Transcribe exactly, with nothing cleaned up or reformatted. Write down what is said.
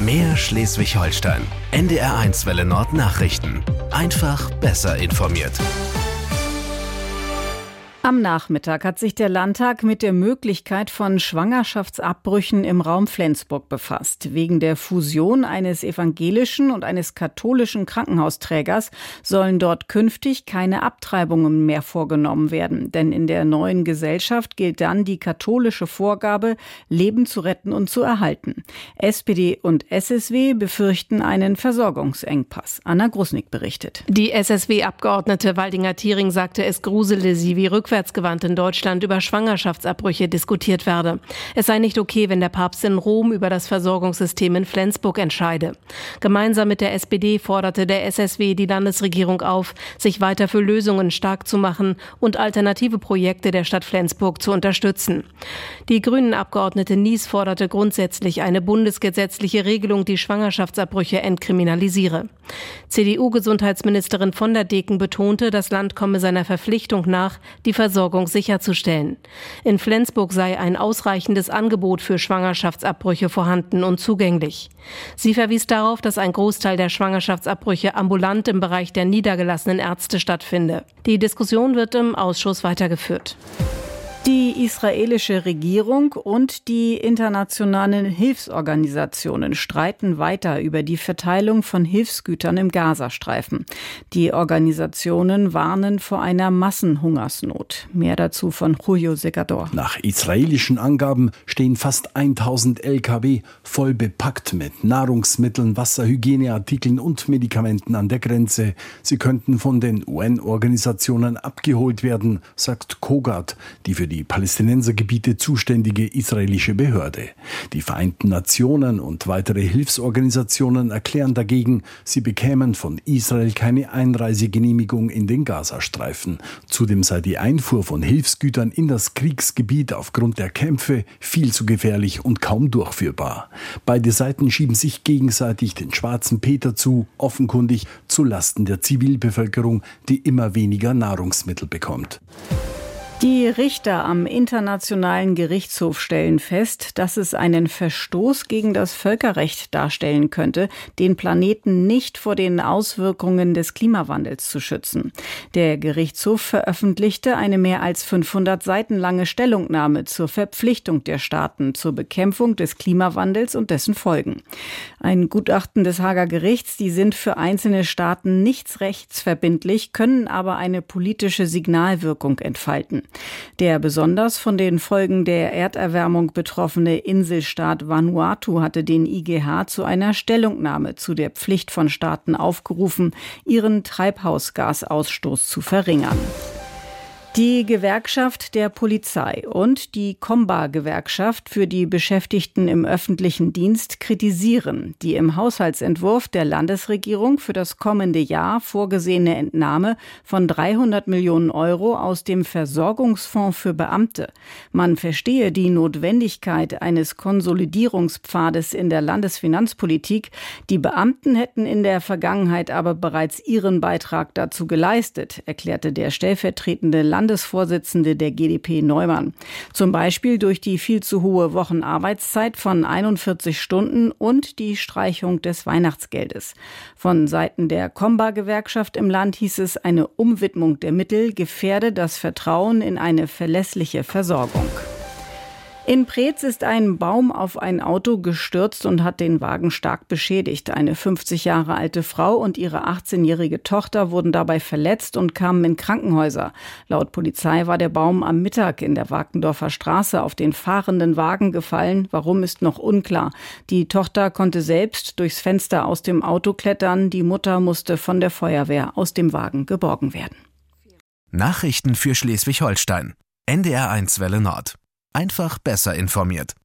Mehr Schleswig-Holstein. N D R eins Welle Nord Nachrichten. Einfach besser informiert. Am Nachmittag hat sich der Landtag mit der Möglichkeit von Schwangerschaftsabbrüchen im Raum Flensburg befasst. Wegen der Fusion eines evangelischen und eines katholischen Krankenhausträgers sollen dort künftig keine Abtreibungen mehr vorgenommen werden. Denn in der neuen Gesellschaft gilt dann die katholische Vorgabe, Leben zu retten und zu erhalten. S P D und S S W befürchten einen Versorgungsengpass. Anna Grusnick berichtet. Die S S W-Abgeordnete Waldinger-Thiering sagte, es grusele sie, wie rückwärtsgewandt in Deutschland über Schwangerschaftsabbrüche diskutiert werde. Es sei nicht okay, wenn der Papst in Rom über das Versorgungssystem in Flensburg entscheide. Gemeinsam mit der S P D forderte der S S W die Landesregierung auf, sich weiter für Lösungen stark zu machen und alternative Projekte der Stadt Flensburg zu unterstützen. Die Grünen-Abgeordnete Nies forderte grundsätzlich eine bundesgesetzliche Regelung, die Schwangerschaftsabbrüche entkriminalisiere. C D U-Gesundheitsministerin von der Deken betonte, das Land komme seiner Verpflichtung nach, die Versorgung sicherzustellen. In Flensburg sei ein ausreichendes Angebot für Schwangerschaftsabbrüche vorhanden und zugänglich. Sie verwies darauf, dass ein Großteil der Schwangerschaftsabbrüche ambulant im Bereich der niedergelassenen Ärzte stattfinde. Die Diskussion wird im Ausschuss weitergeführt. Die israelische Regierung und die internationalen Hilfsorganisationen streiten weiter über die Verteilung von Hilfsgütern im Gazastreifen. Die Organisationen warnen vor einer Massenhungersnot. Mehr dazu von Julio Segador. Nach israelischen Angaben stehen fast tausend L K W voll bepackt mit Nahrungsmitteln, Wasser, Hygieneartikeln und Medikamenten an der Grenze. Sie könnten von den U N-Organisationen abgeholt werden, sagt Kogat, die für die die Palästinensergebiete zuständige israelische Behörde. Die Vereinten Nationen und weitere Hilfsorganisationen erklären dagegen, sie bekämen von Israel keine Einreisegenehmigung in den Gazastreifen. Zudem sei die Einfuhr von Hilfsgütern in das Kriegsgebiet aufgrund der Kämpfe viel zu gefährlich und kaum durchführbar. Beide Seiten schieben sich gegenseitig den schwarzen Peter zu, offenkundig zu Lasten der Zivilbevölkerung, die immer weniger Nahrungsmittel bekommt. Die Richter am Internationalen Gerichtshof stellen fest, dass es einen Verstoß gegen das Völkerrecht darstellen könnte, den Planeten nicht vor den Auswirkungen des Klimawandels zu schützen. Der Gerichtshof veröffentlichte eine mehr als fünfhundert Seiten lange Stellungnahme zur Verpflichtung der Staaten zur Bekämpfung des Klimawandels und dessen Folgen. Ein Gutachten des Haager Gerichts, die sind für einzelne Staaten nicht rechtsverbindlich, können aber eine politische Signalwirkung entfalten. Der besonders von den Folgen der Erderwärmung betroffene Inselstaat Vanuatu hatte den I G H zu einer Stellungnahme zu der Pflicht von Staaten aufgerufen, ihren Treibhausgasausstoß zu verringern. Die Gewerkschaft der Polizei und die Comba-Gewerkschaft für die Beschäftigten im öffentlichen Dienst kritisieren die im Haushaltsentwurf der Landesregierung für das kommende Jahr vorgesehene Entnahme von dreihundert Millionen Euro aus dem Versorgungsfonds für Beamte. Man verstehe die Notwendigkeit eines Konsolidierungspfades in der Landesfinanzpolitik. Die Beamten hätten in der Vergangenheit aber bereits ihren Beitrag dazu geleistet, erklärte der stellvertretende Landesvorsitzende Landesvorsitzende der G d P Neumann. Zum Beispiel durch die viel zu hohe Wochenarbeitszeit von einundvierzig Stunden und die Streichung des Weihnachtsgeldes. Von Seiten der Comba-Gewerkschaft im Land hieß es, eine Umwidmung der Mittel gefährde das Vertrauen in eine verlässliche Versorgung. In Preetz ist ein Baum auf ein Auto gestürzt und hat den Wagen stark beschädigt. Eine fünfzig Jahre alte Frau und ihre achtzehnjährige Tochter wurden dabei verletzt und kamen in Krankenhäuser. Laut Polizei war der Baum am Mittag in der Wagendorfer Straße auf den fahrenden Wagen gefallen. Warum, ist noch unklar. Die Tochter konnte selbst durchs Fenster aus dem Auto klettern. Die Mutter musste von der Feuerwehr aus dem Wagen geborgen werden. Nachrichten für Schleswig-Holstein. N D R eins Welle Nord. Einfach besser informiert.